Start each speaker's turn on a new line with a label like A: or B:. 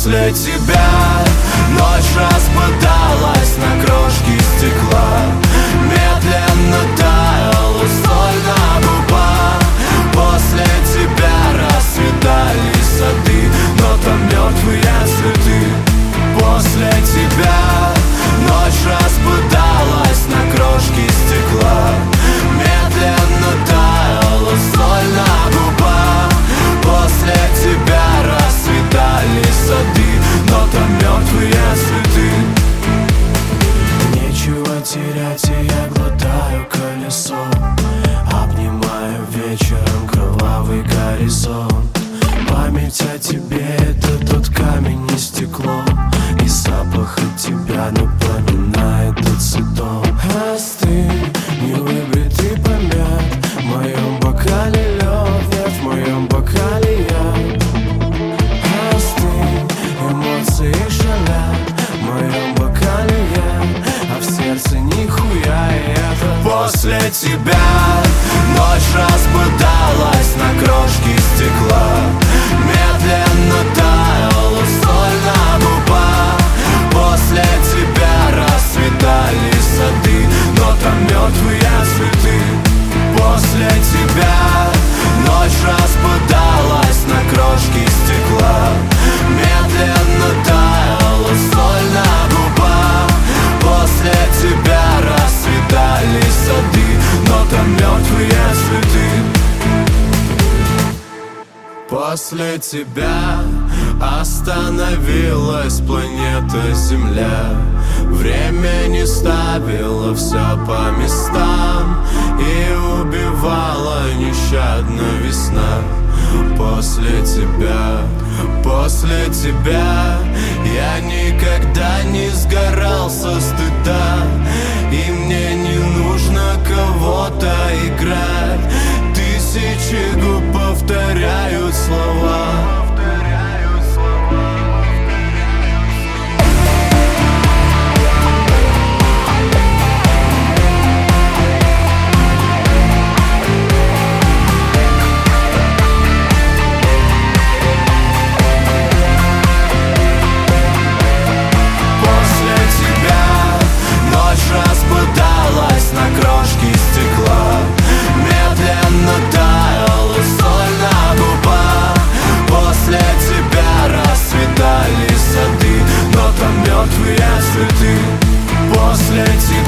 A: После тебя ночь распадалась на крошки стекла. Медленно таял соль на губах. После тебя расцветали сады, но там мертвые цветы. После тебя ночь распадалась на крошки стекла. Медленно таяла соль на губах. После тебя расцветали сады, но там мертвые цветы. Нечего терять, и я глотаю колесо. Обнимаю вечером кровавый горизонт. Память о тебе — это тот камень и стекло, и запах от тебя напоминает ацетон. Остынь, невыбритый помят, в моем бокале лед, нет, в моем бокале я. Остынь, эмоции шалят, в моем бокале я, а в сердце нихуя, и это после тебя ночь распадалась на крошки стекла. Медленно таяла соль на губах. После тебя расцветали сады, но там мертвые цветы. После тебя ночь распадалась на крошки стекла. Медленно таяла соль на губах. После тебя расцветали сады, но там мертвые цветы. После тебя остановилась планета Земля. Время не ставило все по местам и убивала нещадно весна. После тебя я никогда не сгорал со стыда, и мне не нужно кого-то играть. Тысячи губ повторяют слова. Распадалась на крошки стекла. Медленно таяла соль на губах. После тебя расцветали сады, но там мертвые цветы. После тебя